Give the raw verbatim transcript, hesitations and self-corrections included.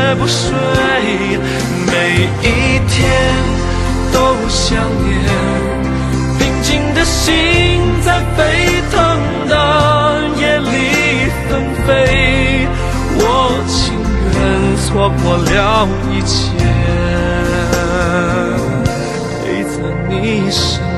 不睡，每一天都想念，平静的心在沸腾的夜里纷飞，我情愿错过了一切，陪在你身